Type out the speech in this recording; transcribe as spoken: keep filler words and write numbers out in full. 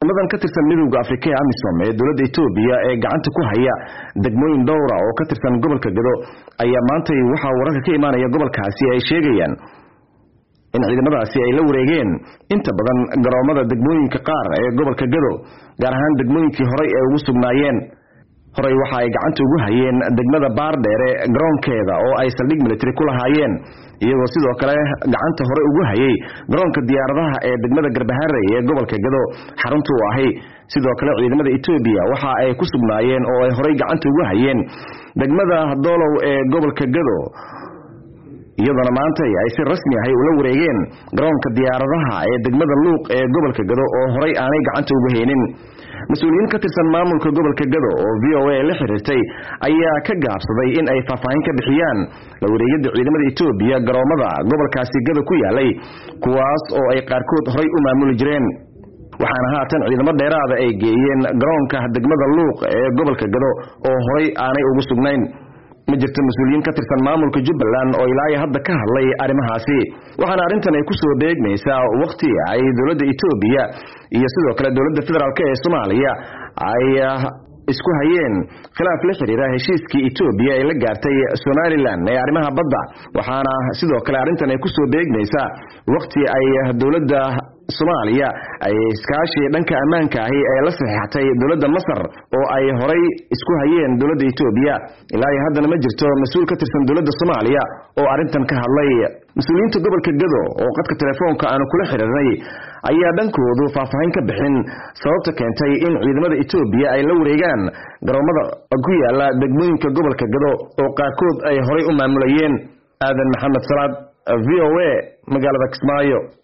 ciidamadan ka tirsan midowga Afrika ee AMISOM ee dawladda Itoobiya ee gacanta ku haya degmooyin dhowr ah oo ka tirsan gobolka Gedo ayaa maanta waxa wararka ka imaanaya gobolkaasi ay sheegayaan in ciidamadaasi ay la wareegeen inta badan garoomada degmooyinka qaar ee gobolka Gedo gaar ahaan degmooyinkii hore ee ugu sugnaayeen horay waxa ay gacanta ugu hayeen degmada Baardheere garoonkeeda oo ay saldhig military ku lahaayeen iyagoo sidoo kale gacanta hore ugu hayay garoonka diyaaradaha ee degmada Garbaharre ee gobolka Gedo xaruntu u ahay sidoo kale ciidamada Itoobiya waxa ay ku sugnaayeen oo ay horay gacanta ugu hayeen degmada Doolow ee gobolka Gedo iyadoo maanta ay si rasmi ah ula wareegeen garoonka diyaaradaha ee degmada Luuq ee gobolka Gedo oo horay aanay gacanta ugu haynin mas'uuliyiin ka tirsan maamulka gobolka Gedo oo V O A la xiriirtay ayaa ka gaabsaday in ay faahfaahin ka bixiyaan la wareegida ciidamada Itoobiya garoomada gobolkaasi Gedo ku yaalay kuwaas oo ay qaarkood horay u maamuli jireen waxaana haatan ciidamo dheeraad ah ay geeyeen garoonka degmada Luuq ee gobolka Gedo oo horay aanay ugu sugnayn ma jirto mas'uuliyiin ka tirsan maamulka Jubbaland oo ilaa hadda ka hadlay arimahaasi waxaana arintan ay ku soo deegnaysaa waqti ay dawladda Itoobiya iyo sidoo kale dawladda federaalka ee Soomaaliya ay isku hayeen khilaaf la xiriira heshiiskii Itoobiya ay la gaartay Somaliland ee arimaha badda waxaana sidoo kale arintan ay ku soo deegnaysaa waqti ay dawladda Soomaaliya ay iskaashi dhanka ammaanka ah ay la saxiixatay dawladda Masar oo ay horay isku hayeen dawladda Itoobiya ilaa haddana ma jirto mas'uul ka tirsan dawladda Soomaaliya oo arintan ka hadlay mas'uuliyiinta gobolka Gedo oo qadka telefoonka aan kula xiriirnay ayaa dhankoodu faahfaahin ka bixin sababta keentay in ciidamada Itoobiya ay la wareegaan garoomada ku yaala degmooyinka gobolka Gedo oo qaarkood ay horay u maamulayeen aadan maxamed salaad V O A magaalada Kismaayo.